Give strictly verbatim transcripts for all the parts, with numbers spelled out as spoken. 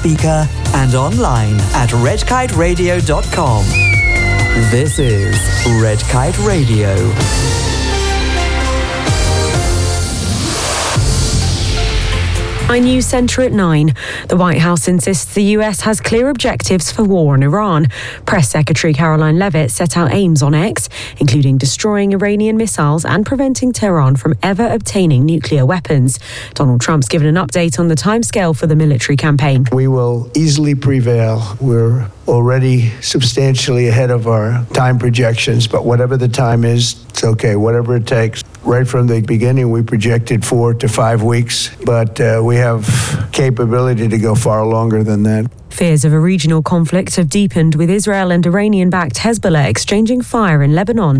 speaker and online at red kite radio dot com. This is Red Kite Radio. iNews Centre at nine. The White House insists the U S has clear objectives for war in Iran. Press Secretary Caroline Leavitt set out aims on X, including destroying Iranian missiles and preventing Tehran from ever obtaining nuclear weapons. Donald Trump's given an update on the timescale for the military campaign. We will easily prevail. We're already substantially ahead of our time projections, but whatever the time is, it's okay, whatever it takes. Right from the beginning, we projected four to five weeks, but uh, we have capability to go far longer than that. Fears of a regional conflict have deepened, with Israel and Iranian-backed Hezbollah exchanging fire in Lebanon.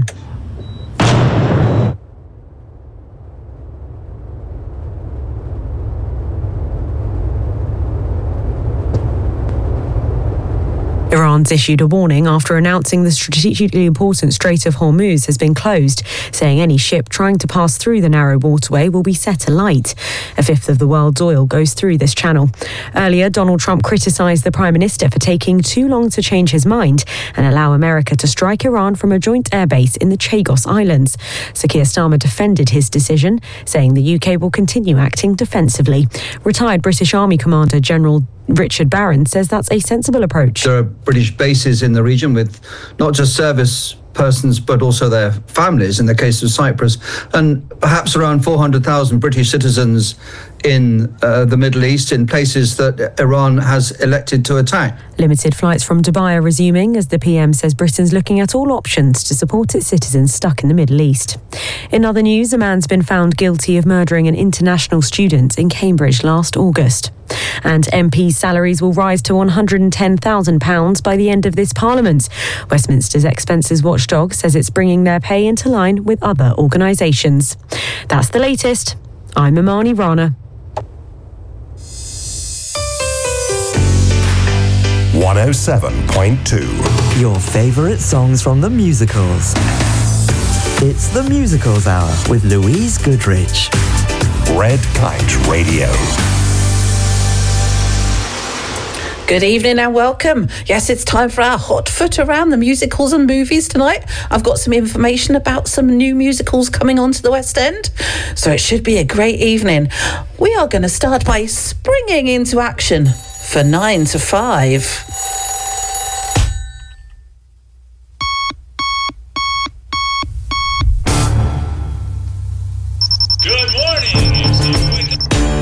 Iran's issued a warning after announcing the strategically important Strait of Hormuz has been closed, saying any ship trying to pass through the narrow waterway will be set alight. A fifth of the world's oil goes through this channel. Earlier, Donald Trump criticised the Prime Minister for taking too long to change his mind and allow America to strike Iran from a joint airbase in the Chagos Islands. Sir Keir Starmer defended his decision, saying the U K will continue acting defensively. Retired British Army Commander General Richard Barron says that's a sensible approach. There are British bases in the region with not just service persons but also their families in the case of Cyprus, and perhaps around four hundred thousand British citizens in uh, the Middle East in places that Iran has elected to attack. Limited flights from Dubai are resuming as the P M says Britain's looking at all options to support its citizens stuck in the Middle East. In other news, a man's been found guilty of murdering an international student in Cambridge last August. And M Ps' salaries will rise to one hundred ten thousand pounds by the end of this Parliament. Westminster's expenses watchdog says it's bringing their pay into line with other organisations. That's the latest. I'm Imani Rana. one oh seven point two. Your favourite songs from the musicals. It's the Musicals Hour with Louise Goodrich. Red Kite Radio. Good evening and welcome. Yes, it's time for our hot foot around the musicals and movies tonight. I've got some information about some new musicals coming onto the West End, so it should be a great evening. We are going to start by springing into action for nine to five. Good morning. It's a quick...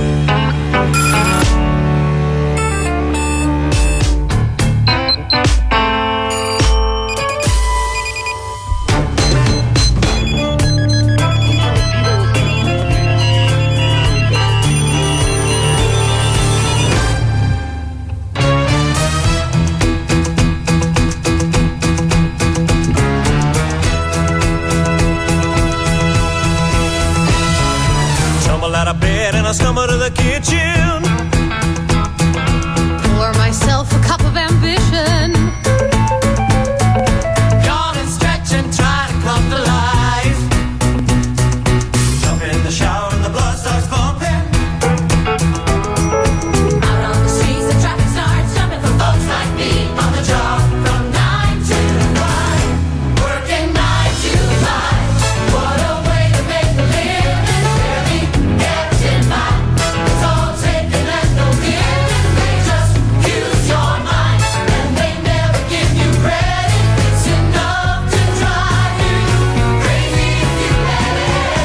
And I stumble to the kitchen, pour myself a cup of ambition, yawn and stretch and try to come to life. Jump in the shower and the blood starts pumping. out on the streets the traffic starts jumping for folks like me on the job from nine to five, working nine to five. What a way to make a living, barely kept in mind. It's all taken and no giving. They just use your mind and they never give you credit. It's enough to drive you crazy if you let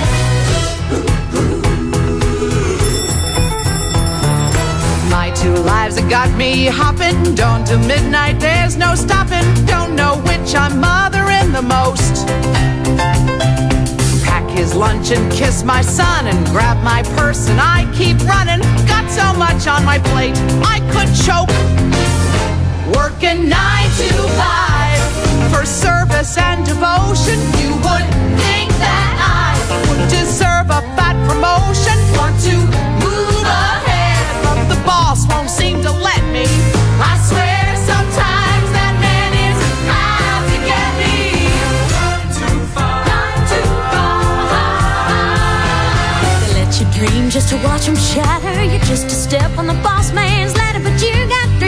it. My two lives have got me hopping. Dawn to midnight, there's no stopping. Don't know which I'm mothering the most. Pack his lunch and kiss my son and grab my purse and I keep running. Got so much on my plate, I could choke. Working nine to five for service and devotion. You would think that I would deserve a fat promotion. Want to move ahead, but the boss won't seem to let me. I swear sometimes that man is out to get me. Nine to five. Nine to five. They let you dream just to watch them shatter. You're just a step on the boss man's ladder, but you got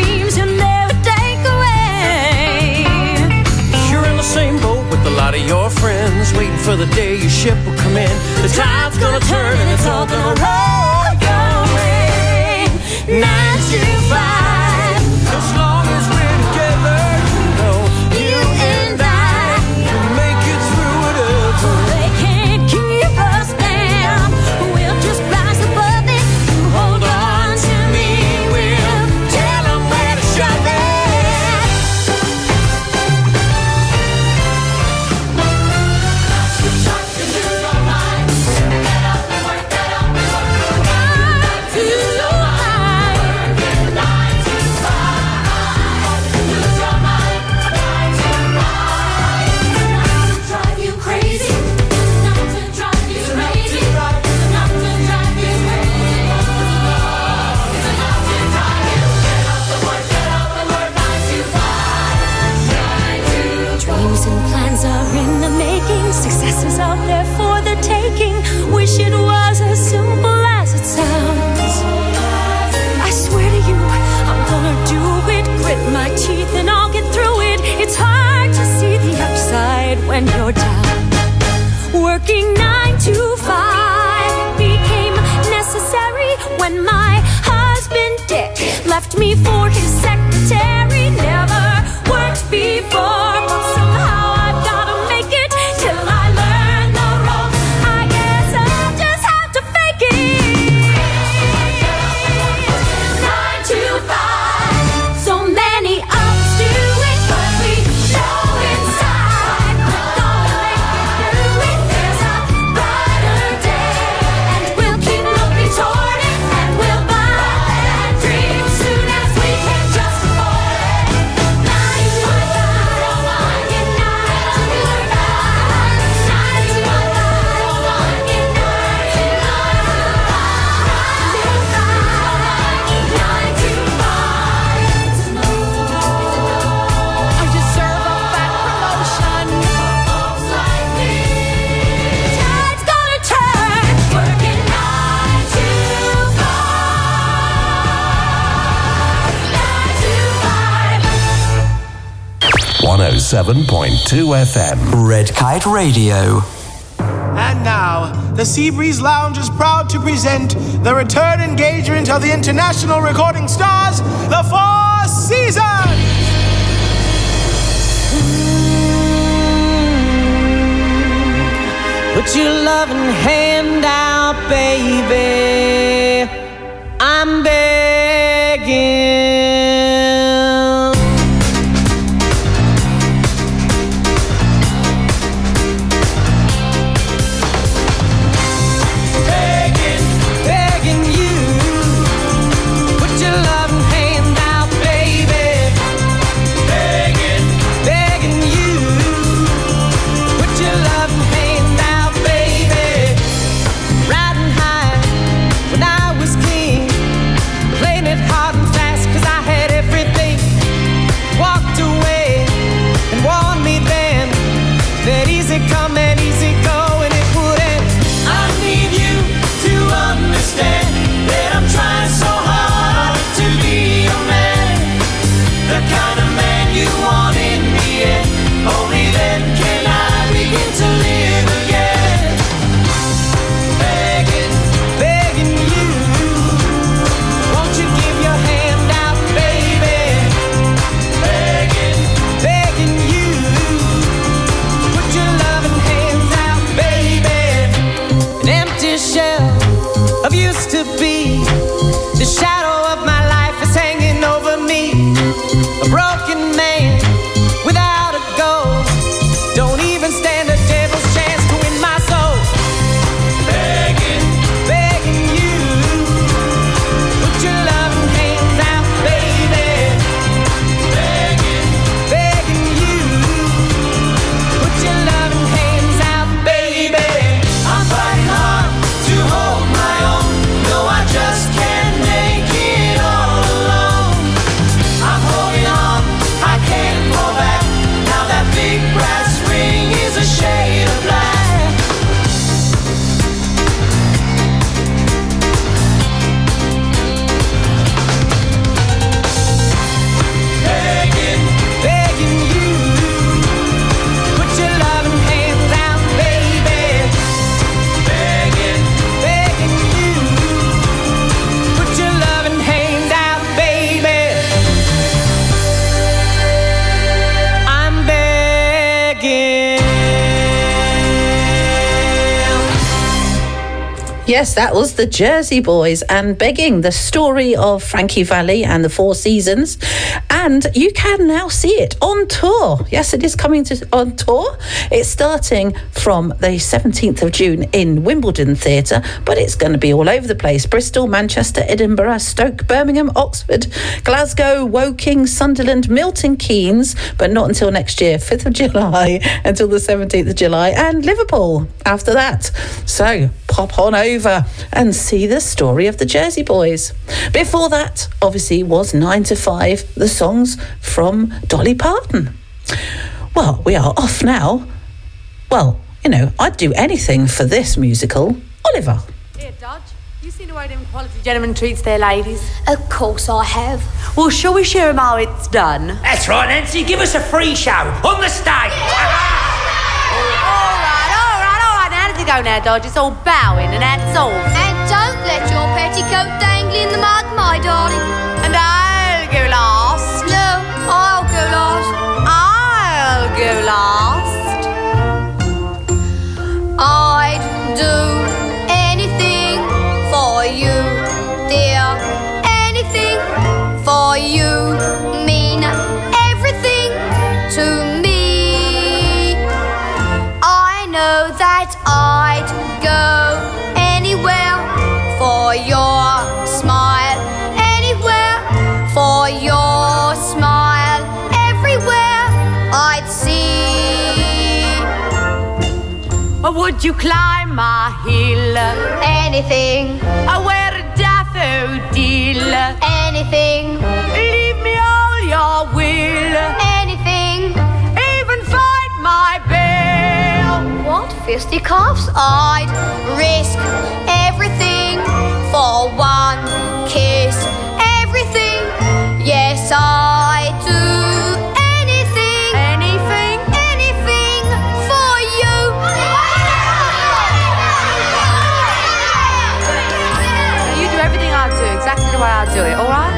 for the day your ship will come in. The tide's gonna turn and it's all gonna roll your way. Nine to five. As long as we're together, you know, you and I can make it through whatever. They can't keep us down. We'll just rise above it. You hold on to me. We'll tell them where to shove it. Dreams and plans are in the making. Success is out there for the taking. Wish it was as simple as it sounds. I swear to you, I'm gonna do it. Grit my teeth and I'll get through it. It's hard to see the upside when you're down. Working nine to five became necessary when my husband Dick left me for his secretary. Never worked before, but somehow I've gotta make it till I learn the ropes. I guess I'll just have to fake it. Nine to five. So many of us do it, but we know inside we're gonna make it through it. There's a brighter day, and we'll keep looking toward it, and we'll buy that dream soon as we can just afford it. Nine to five, oh my, get nine to five. Nine to five, oh my, get nine to five. Nine to five. It's a no, it's a no. I deserve a fat promotion. Folks like me. Tide's gonna turn. Working nine to five. Nine to five. one oh seven point two F M. Red Kite Radio. And now, the Seabreeze Lounge is proud to present the return engagement of the international recording stars, the Four Seasons! Put your loving hand out, baby. I'm begging. Begging, begging you. Put your loving hand out, baby. Begging, begging you. Put your loving hand out, baby. Yes, that was the Jersey Boys and Begging, the story of Frankie Valli and the Four Seasons. And you can now see it on tour. Yes, it is coming to on tour. It's starting from the seventeenth of June in Wimbledon Theatre, but it's going to be all over the place. Bristol, Manchester, Edinburgh, Stoke, Birmingham, Oxford, Glasgow, Woking, Sunderland, Milton Keynes, but not until next year, fifth of July, until the seventeenth of July, and Liverpool after that. So pop on over and see the story of the Jersey Boys. Before that, obviously, was nine to five, the songs from Dolly Parton. Well, we are off now. Well, you know, I'd do anything for this musical. Oliver. Here, Dodge, you seen the way them quality gentlemen treats their ladies? Of course I have. Well, shall we show them how it's done? That's right, Nancy. Give us a free show on the stage. All right, all right, all right. Now, how does it go now, Dodge? It's all bowing and that's all. And don't let your petticoat dangle in the mud, my darling. And I'll go last. No, I'll go last. I'll go last. I'd do anything for you, dear. Anything for you, mean everything to me. I know that I'd go anywhere for your smile, anywhere for your smile, everywhere I'd see. Or would you climb my hill? Anything. Or wear a daffodil? Anything. Leave me all your will? Anything. Even fight my bail? What fisticuffs? I'd risk everything for one kiss. Everything. Yes, I'd do anything. Anything? Anything for you. You do everything I do, exactly the way I do it, all right?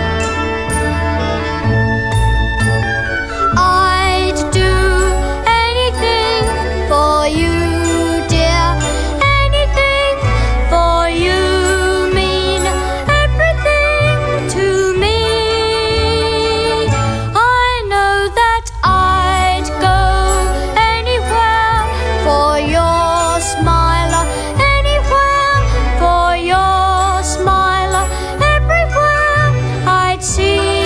I'd do anything for you, dear. Anything for you, mean everything to me. I know that I'd go anywhere for your smile, anywhere for your smile, everywhere I'd see.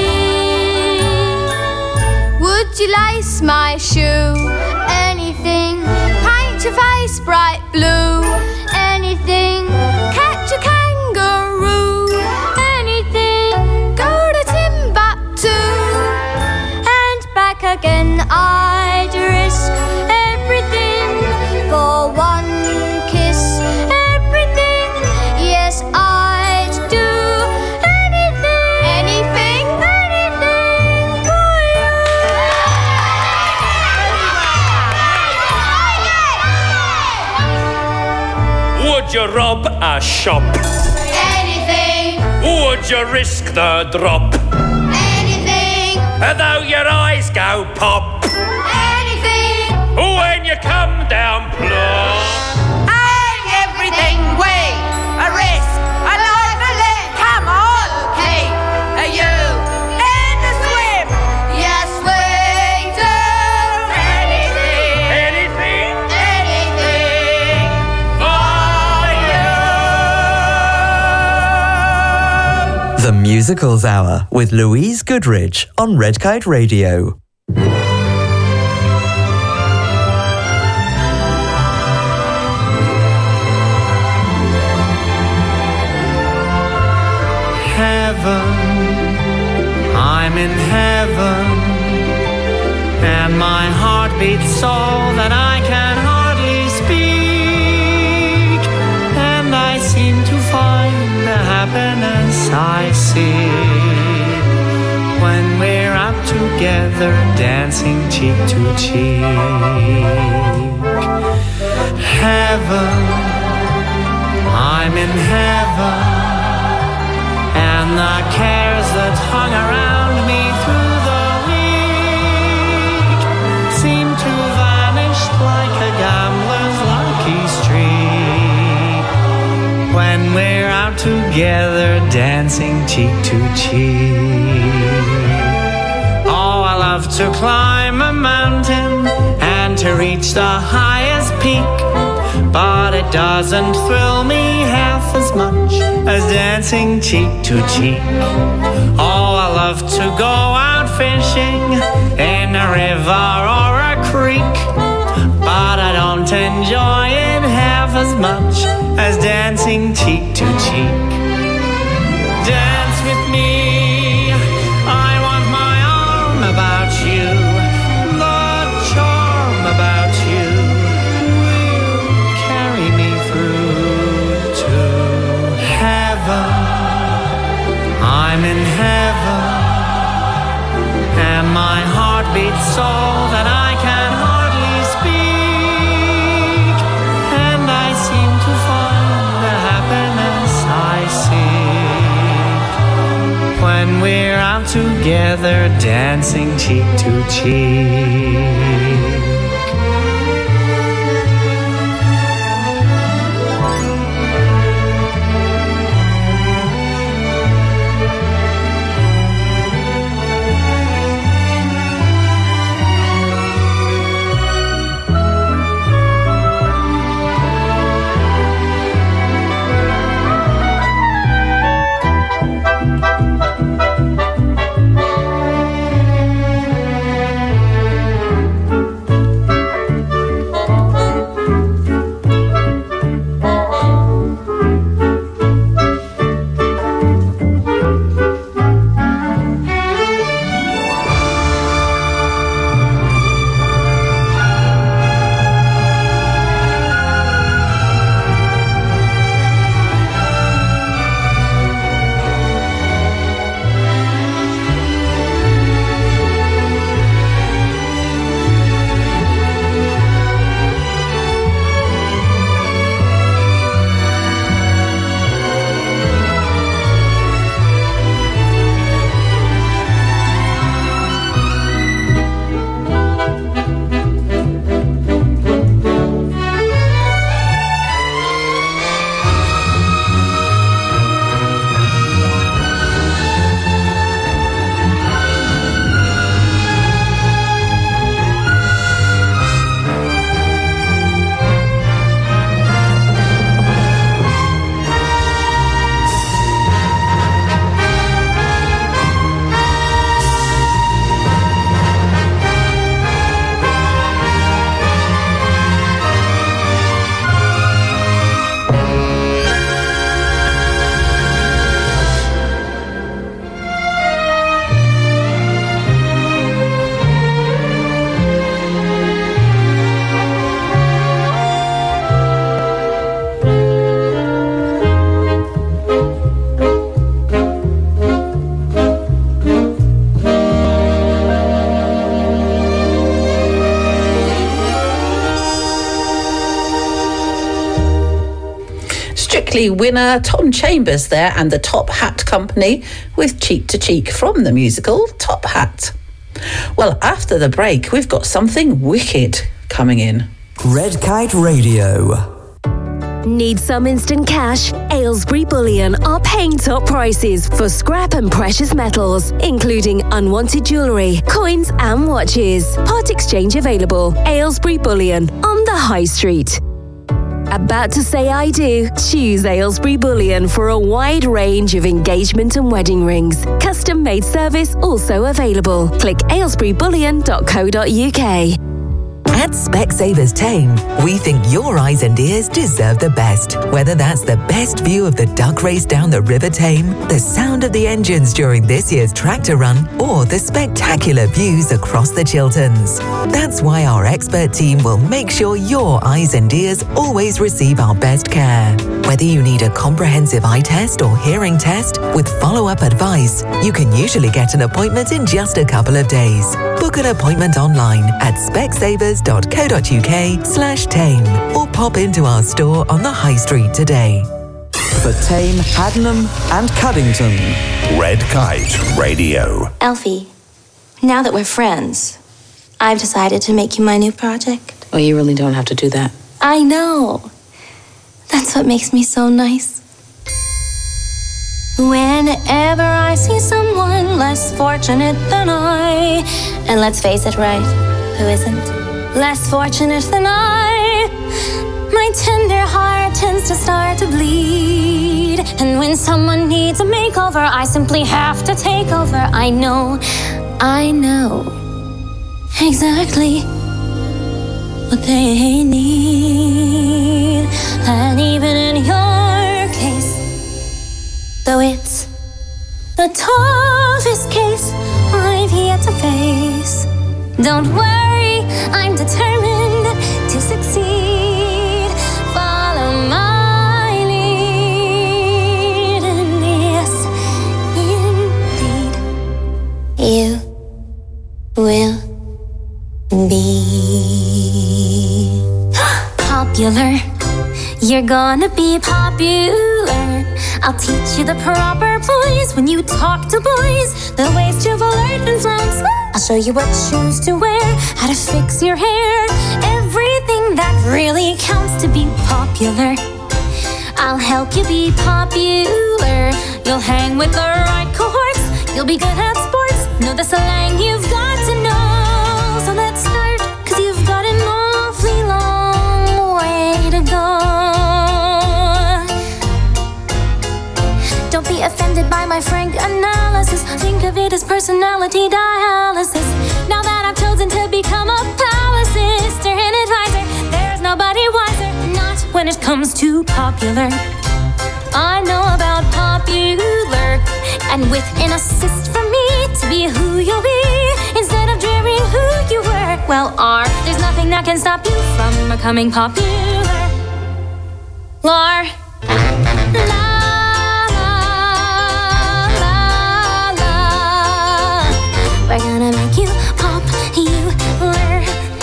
Would you lace my shoe? Anything. Paint your face bright blue. Anything. Catch a kangaroo. Anything. Go to Timbuktu and back again. I'd risk everything for one kiss. Everything. Yes, I'd do anything. Anything. Anything for you. Would you rob a shop? Anything. Would you risk the drop? Anything. Though your eyes go pop Anything. when you come down plump. Hang everything way, a risk, a life, a limb. Come on, Okay. are you in the swim? Yes, we do. Anything, Anything Anything. for you. The Musicals Hour with Louise Goodrich on Red Kite Radio. Heaven, I'm in heaven, and my heart beats so that I can hardly speak, and I seem to find the happiness I seek when we're up together dancing cheek to cheek. Heaven, I'm in heaven, and the cares that hung around me through the week seem to vanish like a gambler's lucky streak dancing cheek to cheek. Oh, I love to climb a mountain and to reach the highest peak, but it doesn't thrill me half as much as dancing cheek to cheek. Oh, I love to go out fishing in a river or a creek, but I don't enjoy it half as much as dancing cheek to cheek. Dance with me, I want my arm about you, the charm about you will carry me through to heaven. I'm in heaven, and my heart beats so that I can hardly speak, and I seem to find the happiness I seek when we're out together dancing cheek to cheek. Winner Tom Chambers there and the Top Hat Company with Cheek to Cheek from the musical Top Hat. Well, after the break, we've got something wicked coming in. Red Kite Radio. Need some instant cash? Aylesbury Bullion are paying top prices for scrap and precious metals, including unwanted jewellery, coins and watches. Part exchange available. Aylesbury Bullion on the High Street. About to say I do? Choose Aylesbury Bullion for a wide range of engagement and wedding rings. Custom made service also available. Click aylesbury bullion dot co dot uk. At Specsavers Tame, we think your eyes and ears deserve the best. Whether that's the best view of the duck race down the River Tame, the sound of the engines during this year's tractor run, or the spectacular views across the Chilterns. That's why our expert team will make sure your eyes and ears always receive our best care. Whether you need a comprehensive eye test or hearing test with follow-up advice, you can usually get an appointment in just a couple of days. Book an appointment online at specsavers dot co dot uk slash tame or pop into our store on the High Street today. For Tame, Haddenham and Cuddington. Red Kite Radio. Alfie, now that we're friends, I've decided to make you my new project. Oh, you really don't have to do that. I know. That's what makes me so nice. Whenever I see someone less fortunate than I, and let's face it, right, who isn't? Less fortunate than I, my tender heart tends to start to bleed. And when someone needs a makeover, I simply have to take over. I know, I know exactly what they need. And even in your case, though it's the toughest case I've yet to face, don't worry, I'm determined to succeed. Follow my lead, and yes, indeed, you will be popular. You're gonna be popular. I'll teach you the proper poise when you talk to boys, the ways to flirt and sound. I'll show you what shoes to wear, how to fix your hair, everything that really counts to be popular. I'll help you be popular. You'll hang with the right cohorts. You'll be good at sports. Know the slang you've got to know. So let's start, 'cause you've got an awfully long way to go. Don't be offended by my frank analysis. Think of it as personality dialysis. Now that I've chosen to become a palace sister and advisor, there's nobody wiser. Not when it comes to popular. I know about popular, and with an assist from me to be who you'll be instead of dreary who you were. Well, R, there's nothing that can stop you from becoming popular. Lar, la. We're gonna make you popular.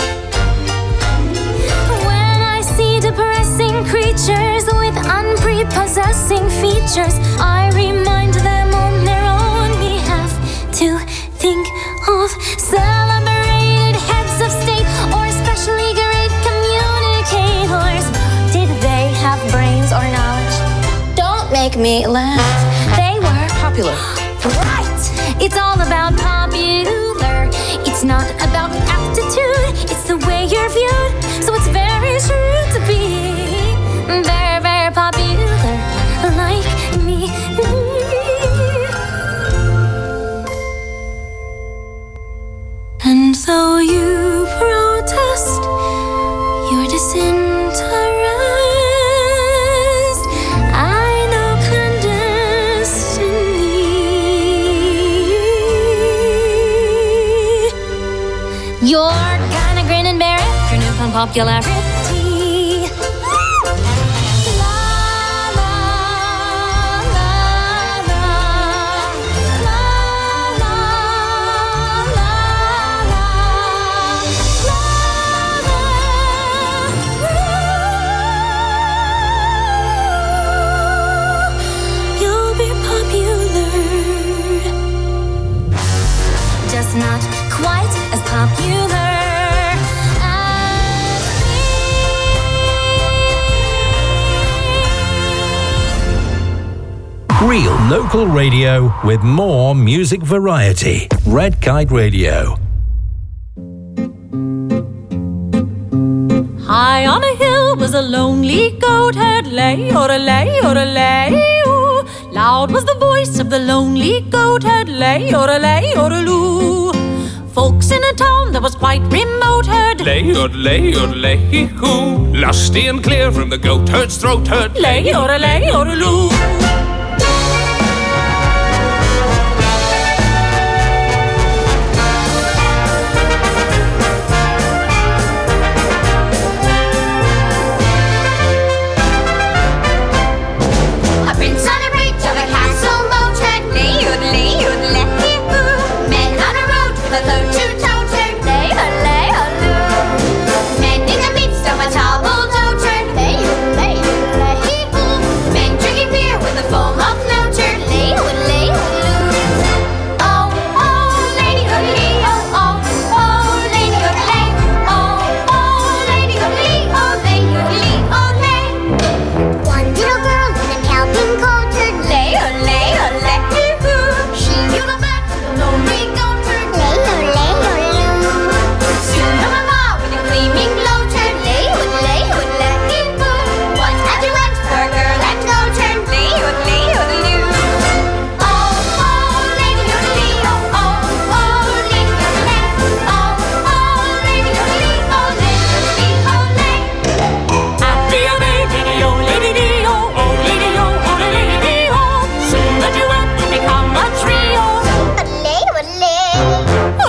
When I see depressing creatures with unprepossessing features, I remind them on their own behalf to think of celebrated heads of state or especially great communicators. Did they have brains or knowledge? Don't make me laugh. They were popular. Right! It's all about popular. It's not about aptitude. It's the way you're viewed. So it's very true to be very, very popular like me. And though you protest your disinterest, I know clandestinely you're gonna grin and bear it, your newfound popularity. You'll be popular, just not quite as popular as me. Real local radio with more music variety. Red Kite Radio. High on a hill was a lonely goat herd, lay or a lay or a lay. Ooh. Loud was the voice of the lonely goat herd, lay or a lay or a loo. Folks in a town that was quite remote heard, Lay, lay, lay, hoo. Lusty and clear from the goat herd's throat heard, lay or a lay or a loo. A prince on a bridge of a castle boat heard, lay, lay, lay, hoo. Men on a road with a load to tote heard, lay, lay, loo. Men in the midst of a table tote heard, lay, lay, lay, hoo. Men drinking beer with a foam of note heard, lay, lay, loo. Oh, oh, lady hoodly, oh, oh, oh, lady hoodly, oh, oh, lady hoodly, oh, lady hoodly, oh, lay. One little girl in a cow pink coat heard, lay, lay,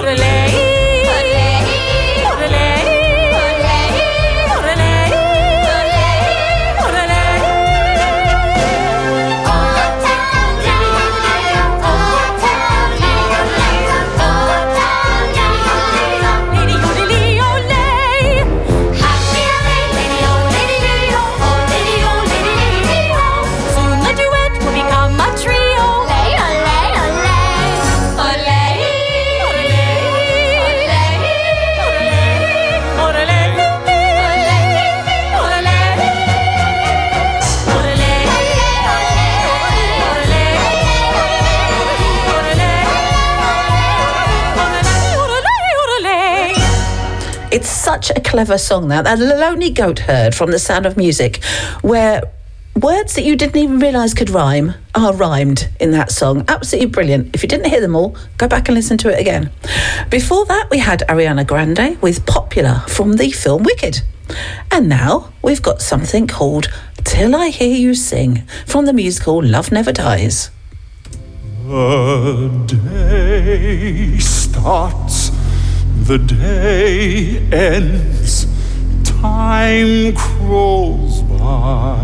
It's such a clever song, that. That Lonely Goat Herd from The Sound of Music, where words that you didn't even realise could rhyme are rhymed in that song. Absolutely brilliant. If you didn't hear them all, go back and listen to it again. Before that, we had Ariana Grande with Popular from the film Wicked. And now we've got something called Till I Hear You Sing from the musical Love Never Dies. The day starts, the day ends, time crawls by,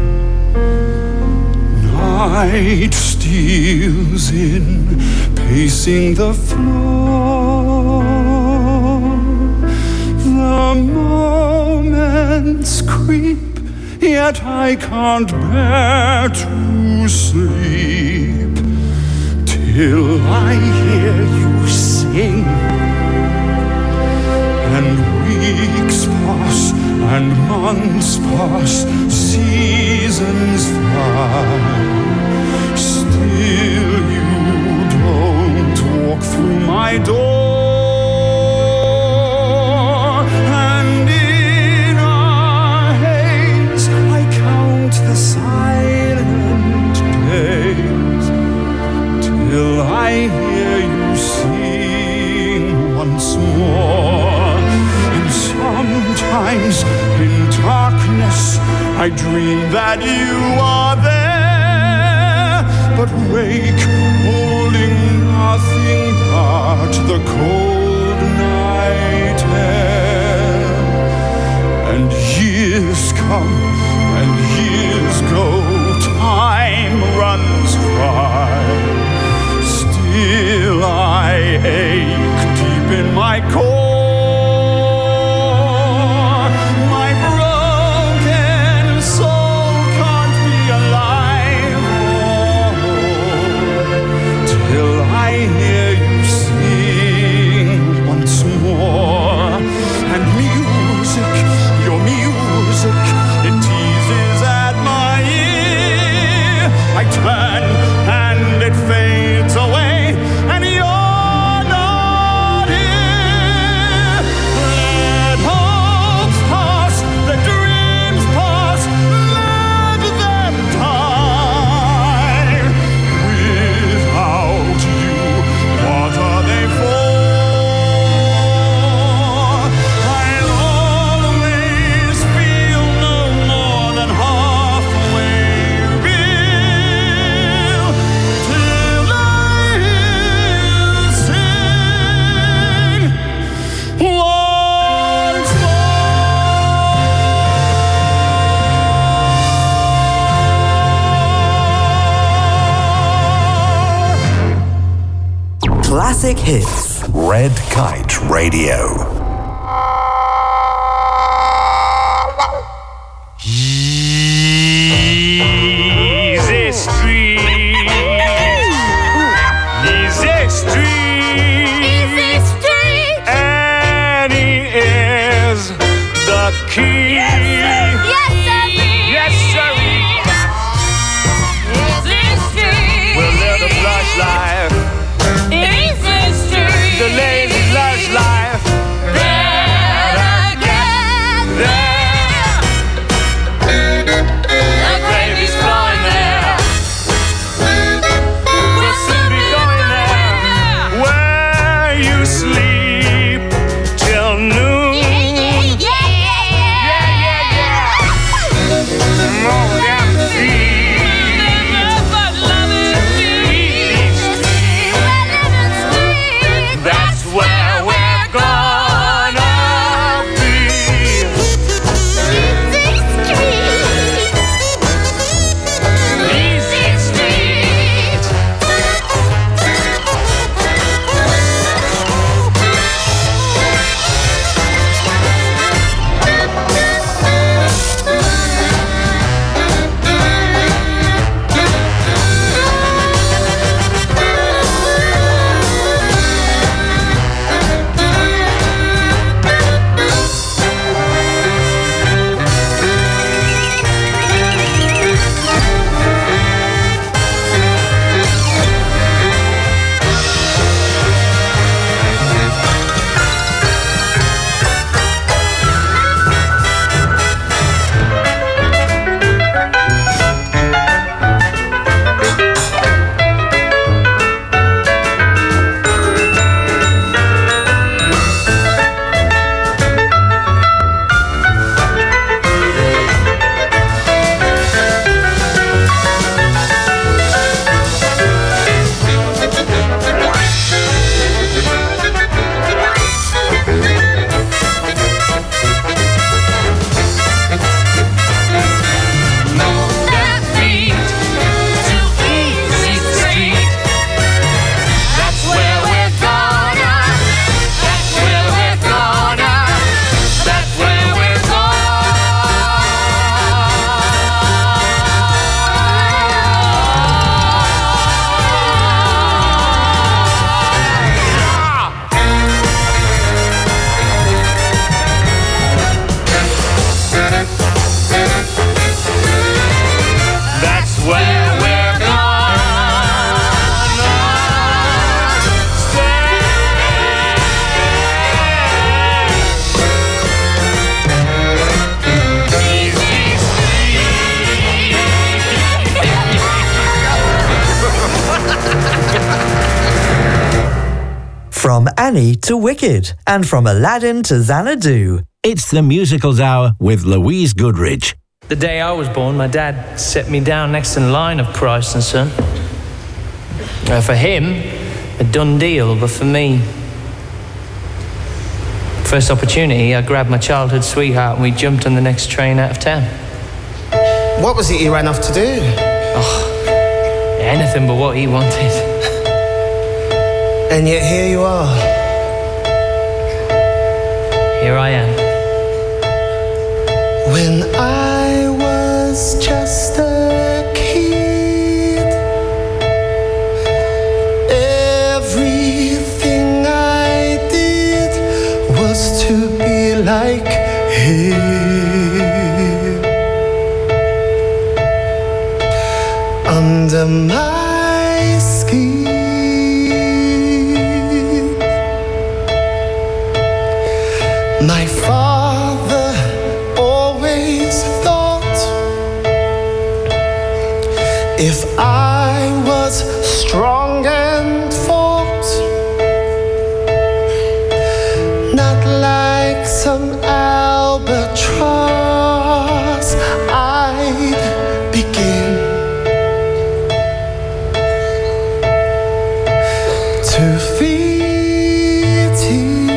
night steals in, pacing the floor. The moments creep, yet I can't bear to sleep till I hear you sing. And weeks pass, and months pass, seasons fly. Still you don't walk through my door. And in our haze I count the silent days till I hear you sing once more. Sometimes in darkness I dream that you are there, but wake holding nothing but the cold night air. And years come and years go, time runs dry. Still I ache deep in my core. I hear you sing once more. And music, your music, it teases at my ear. I turn and it fades away, and you're not here. Let hopes pass, let dreams pass, let them die. Without you, what are they for? I'll always feel no more than halfway real till I hear you sing once Classic hits. Red Kite Radio. Easy Street. Easy Street. Easy Street. And he is the key. Yes, sir. Yes, sir. Easy Street. We'll live the plush life. Easy Street. The lazy lush life. There again. There. The gravy From Annie to Wicked, and from Aladdin to Xanadu. It's the Musicals Hour with Louise Goodrich. The day I was born, my dad set me down next in line of Christ and Son. Uh, for him, a done deal, but for me, first opportunity, I grabbed my childhood sweetheart and we jumped on the next train out of town. What was it you ran off to do? Oh, anything but what he wanted. And yet here you are. Here I am. When I was just a kid, everything I did was to be like him. Under my skin, my father always thought if I was strong and fought, not like some albatross, I'd begin to feed him.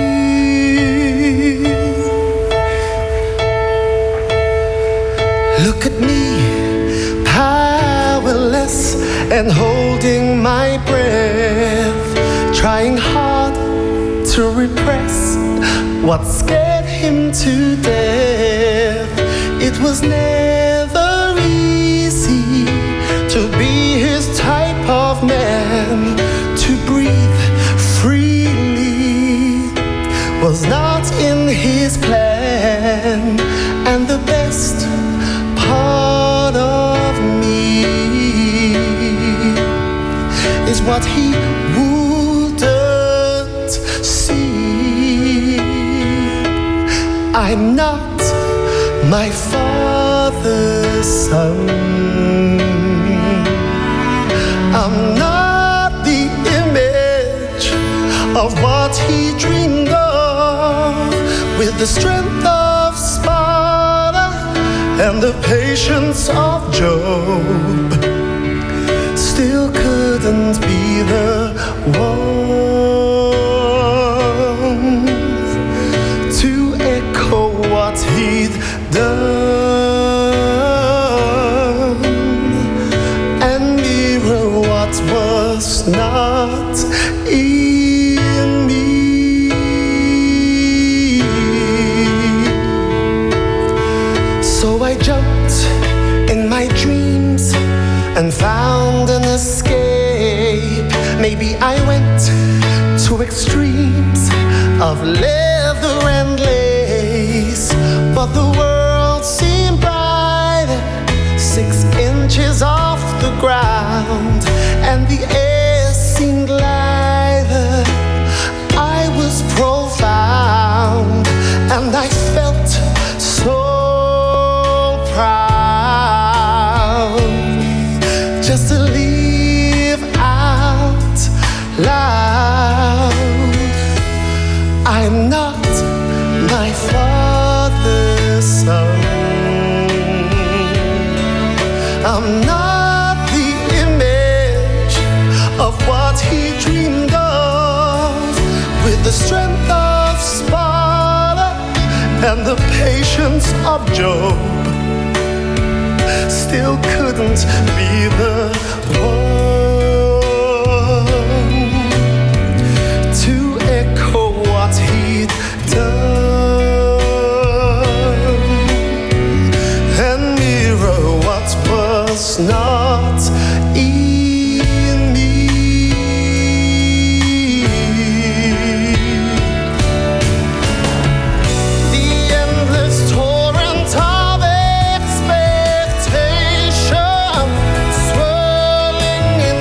Look at me, powerless and holding my breath, trying hard to repress what scared him to death. It was never easy to be his type of man. To breathe freely was not in his plan. And the best part of me is what he wouldn't see. I'm not my father's son. I'm not the image of what he dreamed of. With the strength of Sparta and the patience of Job, still couldn't be the one to echo what he'd done and mirror what was not in me. So I jumped in my dreams and found an escape. Maybe I went to extremes of leather and lace, but the world seemed brighter six inches off the ground, and the air seemed lighter. I was profound, and I felt so proud just to live out loud. I'm not my father's son. I'm not the image of what he dreamed of. With the strength of Sparta and the patience of Job, still couldn't be the one to echo what he'd done and mirror what was not in me. The endless torrent of expectation swirling in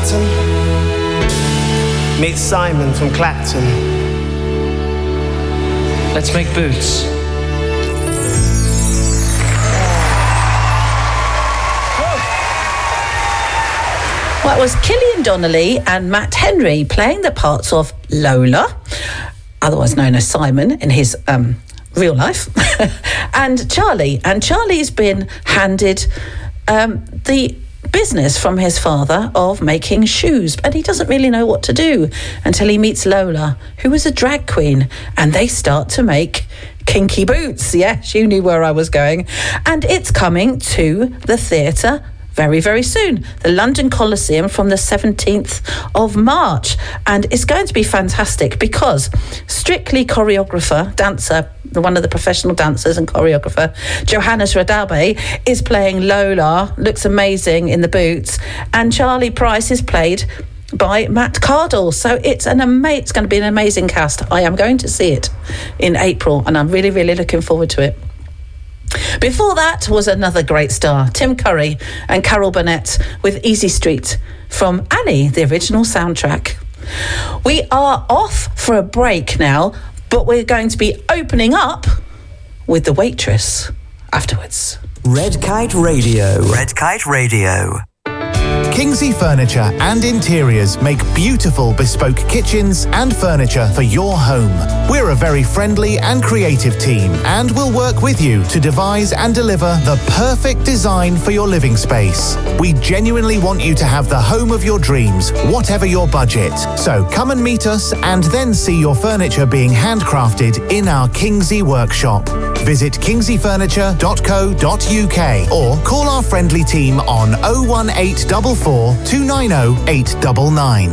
Clapton. Meet Simon from Clapton. Let's make boots. Well, it was Killian Donnelly and Matt Henry playing the parts of Lola, otherwise known as Simon in his um, real life, and Charlie. And Charlie's been handed um, the business from his father of making shoes, and he doesn't really know what to do until he meets Lola, who is a drag queen, and they start to make kinky boots. Yes, you knew where I was going. And it's coming to the theatre very, very soon. The London Coliseum from the seventeenth of March. And it's going to be fantastic because Strictly choreographer, dancer, one of the professional dancers and choreographer, Johannes Radabe, is playing Lola, looks amazing in the boots. And Charlie Price is played by Matt Cardle. So it's an ama- it's going to be an amazing cast. I am going to see it in April and I'm really, really looking forward to it. Before that was another great star, Tim Curry and Carol Burnett with Easy Street from Annie, the original soundtrack. We are off for a break now, but we're going to be opening up with The Waitress afterwards. Red Kite Radio. Red Kite Radio. Kingsley Furniture and Interiors make beautiful bespoke kitchens and furniture for your home. We're a very friendly and creative team and will work with you to devise and deliver the perfect design for your living space. We genuinely want you to have the home of your dreams, whatever your budget. So come and meet us and then see your furniture being handcrafted in our Kingsley workshop. Visit kingsley furniture dot co dot uk or call our friendly team on oh one eight four four, two nine oh, eight nine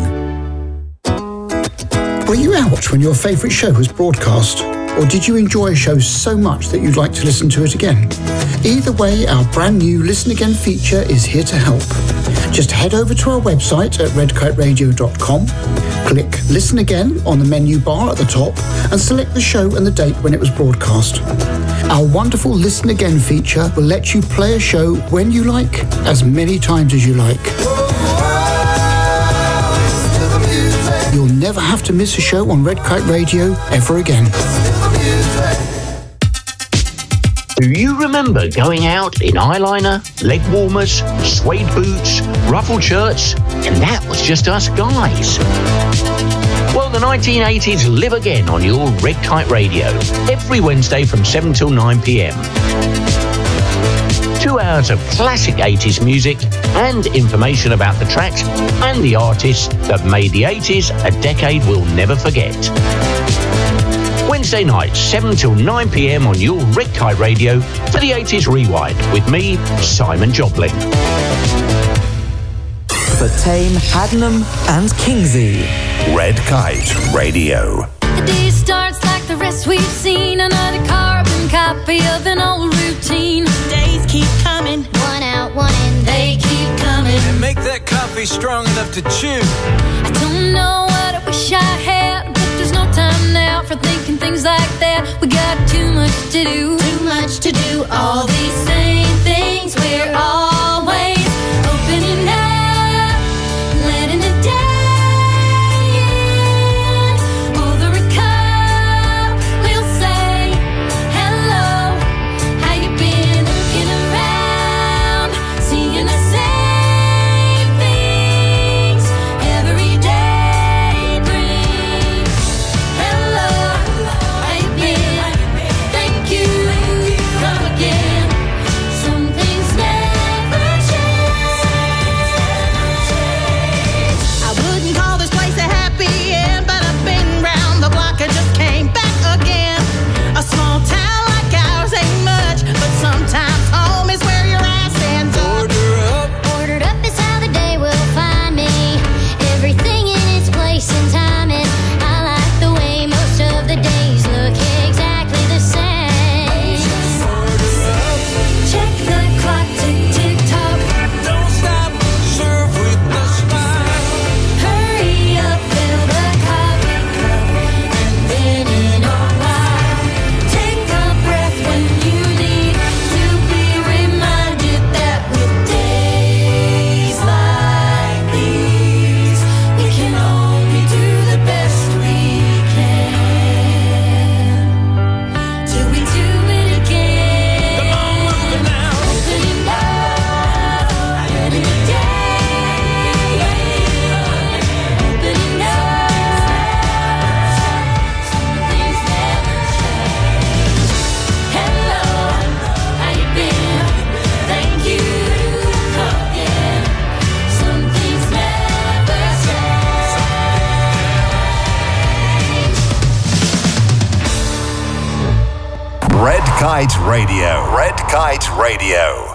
nine. Were you out when your favourite show was broadcast? Or did you enjoy a show so much that you'd like to listen to it again? Either way, our brand new Listen Again feature is here to help. Just head over to our website at red kite radio dot com, click Listen Again on the menu bar at the top, and select the show and the date when it was broadcast. Our wonderful Listen Again feature will let you play a show when you like, as many times as you like. You'll never have to miss a show on Red Kite Radio ever again. Do you remember going out in eyeliner, leg warmers, suede boots, ruffled shirts, and that was just us guys? Well, the nineteen eighties live again on your Red Kite Radio, every Wednesday from seven till nine p.m. Two hours of classic eighties music and information about the tracks and the artists that made the eighties a decade we'll never forget. Wednesday nights, seven till nine p.m. on your Red Kite Radio for the eighties Rewind with me, Simon Jobling. For Tame, Haddenham and Kingsley. Red Kite Radio. The day starts like the rest we've seen. Another carbon copy of an old routine. Days keep coming. One out, one in. They keep coming. And make that coffee strong enough to chew. I don't know what I wish I had, but there's no time now for thinking things like that. We got too much to do. Too much to do. All these same things. We're always opening up, letting the day in. Over a cup, we'll say hello. How you been? Looking around, seeing the same things every day brings. Hello, how you been? Thank you. Come again. Some things never Red Kite Radio. Red Kite Radio.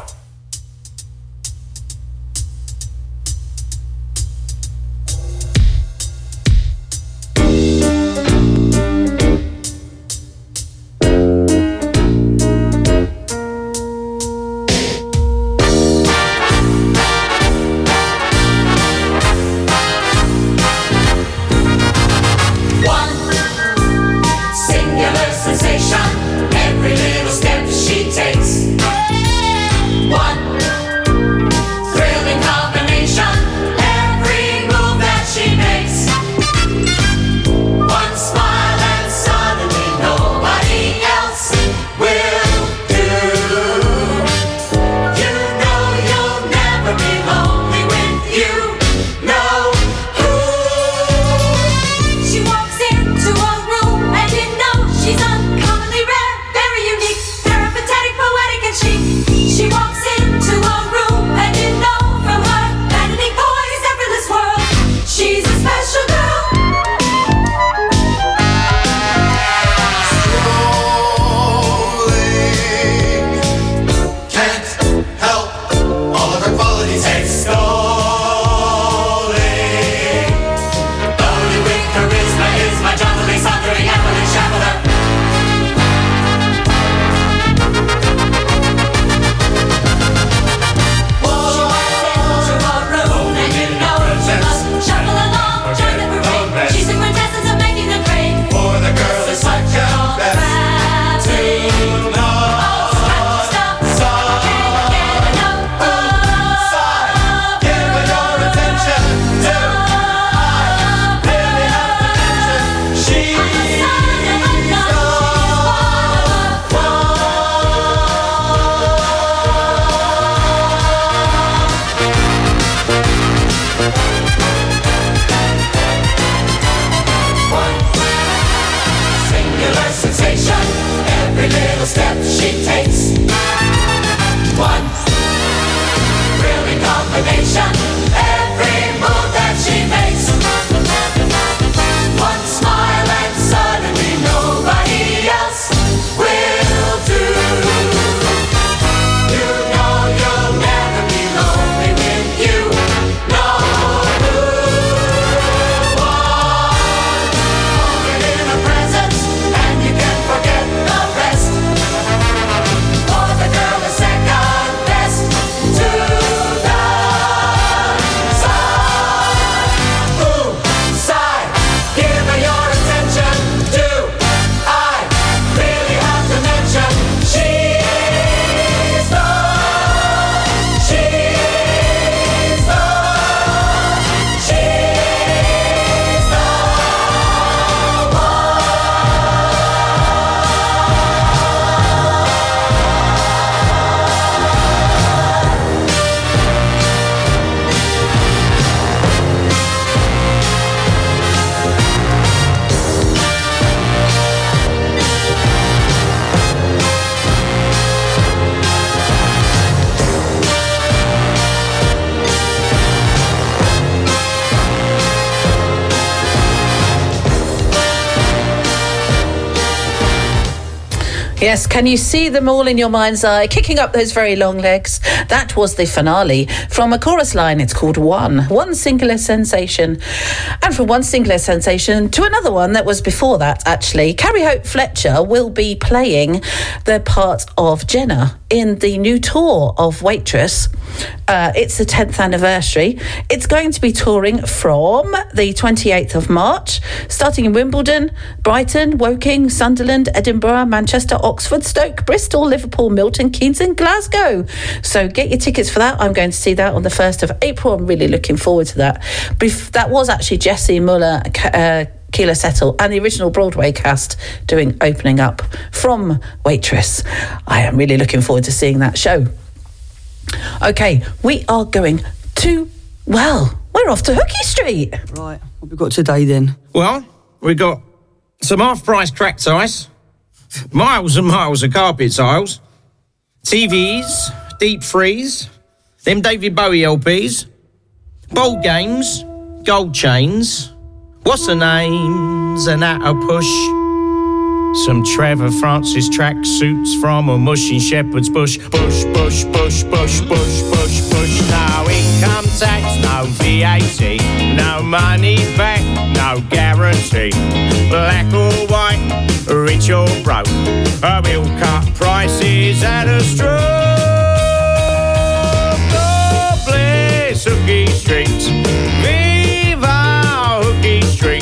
Yes, can you see them all in your mind's eye, kicking up those very long legs? That was the finale from a chorus line. It's called One. One singular sensation. And from one singular sensation to another one that was before that, actually. Carrie Hope Fletcher will be playing the part of Jenna in the new tour of Waitress. Uh, it's the tenth anniversary. It's going to be touring from the twenty-eighth of March, starting in Wimbledon, Brighton, Woking, Sunderland, Edinburgh, Manchester, Oxford, Stoke, Bristol, Liverpool, Milton Keynes and Glasgow. So get your tickets for that. I'm going to see that on the first of April. I'm really looking forward to that. Bef- that was actually Jessie Muller, uh, Keela Settle and the original Broadway cast doing opening up from Waitress. I am really looking forward to seeing that show. Okay, we are going to, well, we're off to Hookie Street. Right, what have we got today then? Well, we got some half-price cracked ice, miles and miles of carpet tiles, T Vs, deep freeze, them David Bowie L Ps, board games, gold chains, what's the names, and at a push. Some Trevor Francis track suits from a mushing shepherd's bush. Bush, bush, bush, bush, bush, bush, bush. No income tax, no V A T, no money back, no guarantee. Black or white, rich or broke, we'll cut prices at a stroke. God bless Hookie Street, viva Hookie Street.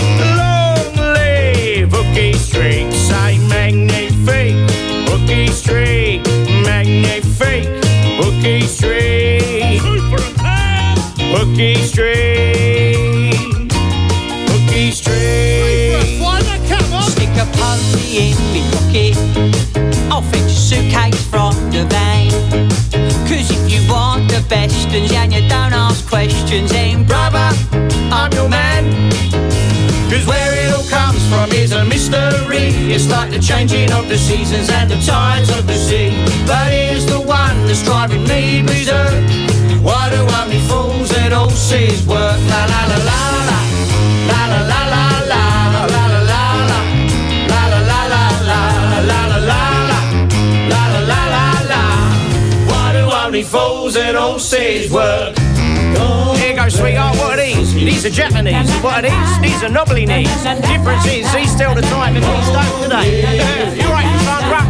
Hookie Street, say magnifique, Hookie Street, magnifique, Hookie Street, Hookie Street, Hookie Street. Stick a posy in me pocket, I'll fetch a suitcase from the van. Cause if you want the best and you don't ask questions, then brother, I'm your man. Cause where it all comes from is a mystery. It's like the changing of the seasons and the tides of the sea. But here's the one that's driving me berserk. Why do only fools at all seas work? La la la la la, la la la la la, la la la la, la la la la la, la la la la, la la la la la. Why do only fools at all seas work? Here goes, sweetheart, what are these? These are Japanese. What are these? These are knobbly knees. Difference is, these tell the time and these don't today. You're right, son, rock.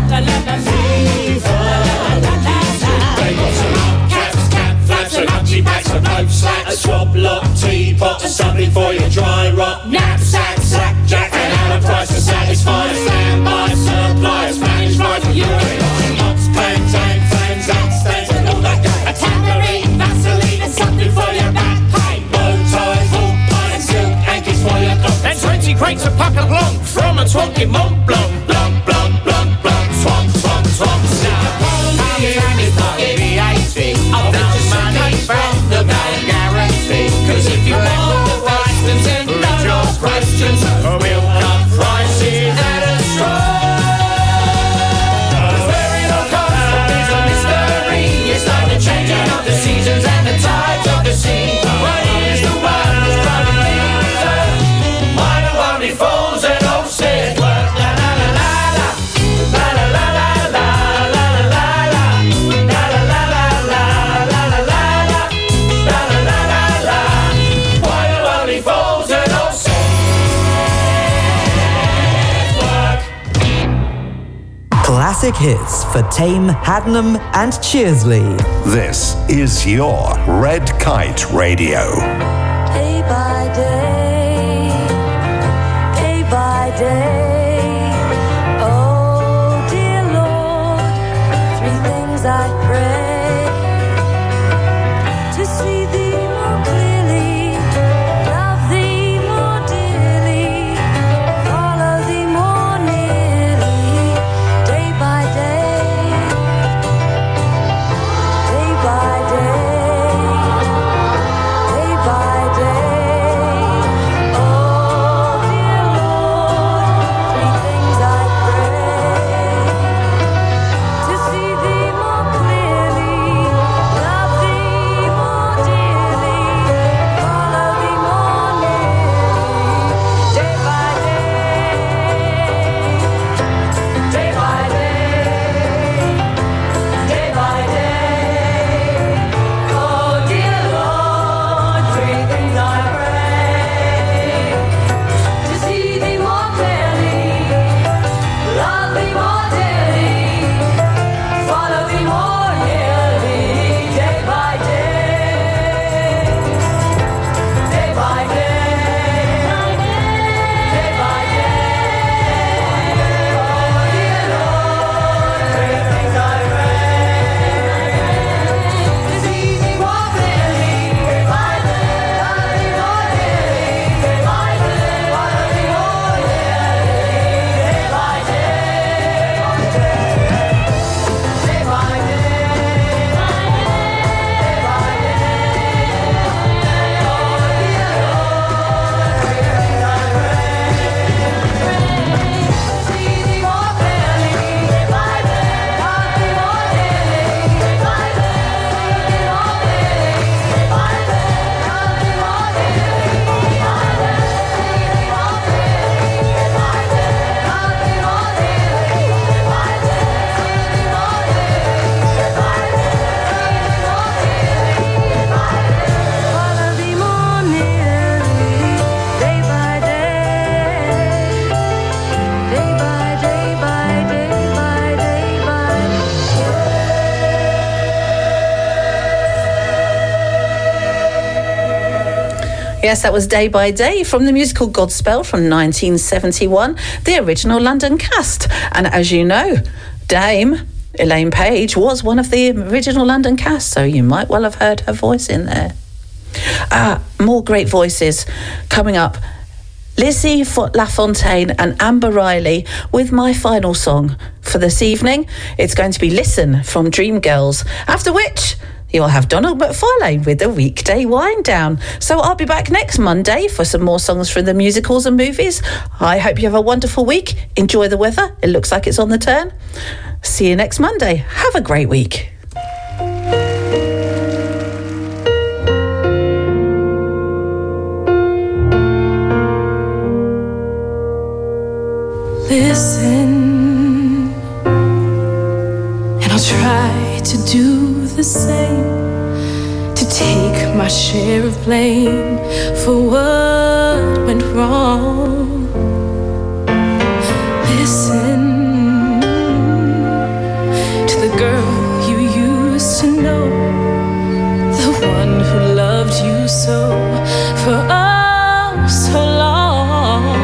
They got some caps, cap flaps, and unchy backs, and boat slats, a swab lock, teapot, and something for your dry rot, knapsack, sack, jack, and out of price to satisfy a standby supply of Spanish fries for you. Lots, pans, and fans, and stands, and all that go. A tambourine, Vaseline, and something for your back pain. Bow ties, hook and silk hankies for your dog. And twenty crates of Pucker Blanc from a twonky Mont Blanc. Blanc, blanc, blanc, blanc, swamp, swamp, swamp. I'll no money from the bank guarantee. Cause if you want the license and don't ask questions, we'll cut prices at a stroke. Cause where it all comes from is a mystery. It's like the changing of the seasons and the tides of the sea. But here's the one that's driving me berserk. Why do only fools and old says work? La la la la la, la la la la la, la la la la, la la la la. Classic hits for Tame, Haddenham and Cheersley. This is your Red Kite Radio. Day by day, day by day. Oh dear Lord, three things I pray: to see thee more clearly, love thee more dearly, follow thee more nearly. Day by day, day by day, day by day. Yes, that was Day by Day from the musical Godspell from nineteen seventy-one, the original London cast. And as you know, Dame Elaine Page was one of the original London cast, so you might well have heard her voice in there. Ah, more great voices coming up. Lizzie LaFontaine and Amber Riley with my final song for this evening. It's going to be Listen from Dreamgirls, after which you'll have Donald McFarlane with the weekday wind down. So I'll be back next Monday for some more songs from the musicals and movies. I hope you have a wonderful week. Enjoy the weather. It looks like it's on the turn. See you next Monday. Have a great week. Listen, and I'll try to do the same, to take my share of blame for what went wrong. Listen to the girl you used to know, the one who loved you so for oh so long.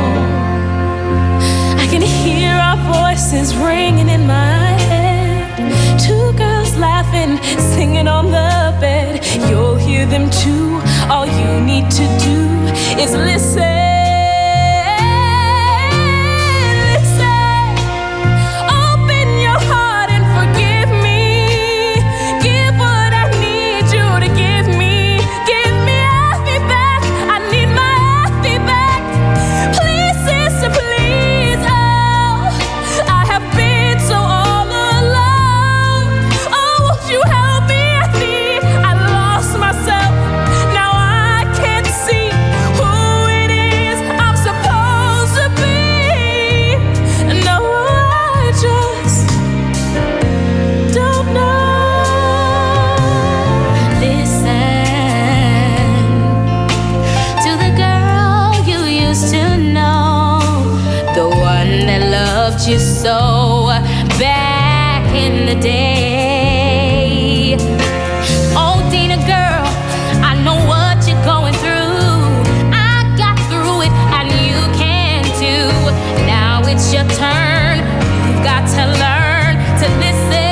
I can hear our voices ringing in my head. Two girls laughing, singing on the bed. You'll hear them too. All you need to do is listen. Listen. Open your heart and forgive me. Give what I need you to give me. Give me Effie back. I need my Effie back. Please, sister, please. I have been so all alone. Oh, won't you help me? I think I lost myself. Now I can't see who it is I'm supposed to be. No, I just don't know. Listen to the girl you used to know, the one that loved you so back in the day. Oh, Dina girl, I know what you're going through. I got through it and you can too. Now it's your turn. You've got to learn to listen.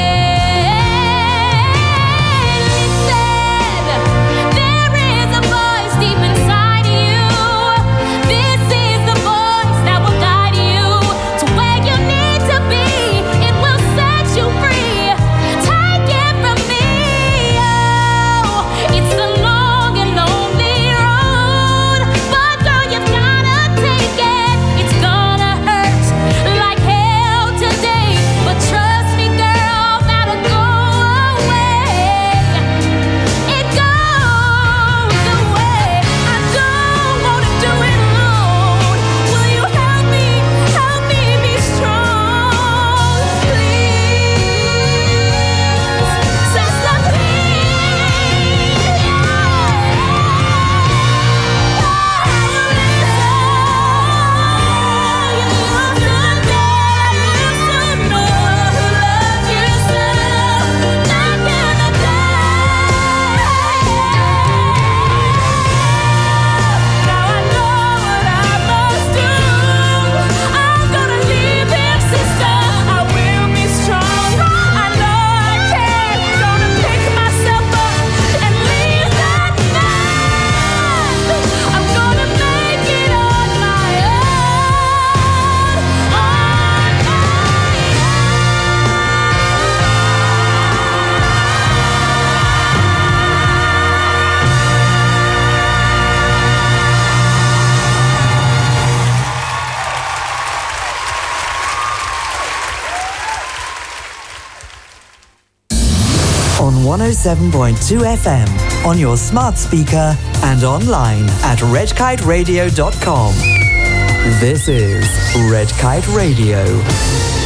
Listen. There is a voice deep inside you. This is the voice that will guide you to where you need to be. It will set you free. Take it from me. Oh, it's a long and lonely road, but girl, you've gotta take it. It's gonna hurt like hell today, but trust me, girl, that'll go away. It goes away. I don't wanna do it alone. Will you help me? Help me be strong, please. Sister, On one oh seven point two F M, on your smart speaker and online at red kite radio dot com. This is Red Kite Radio.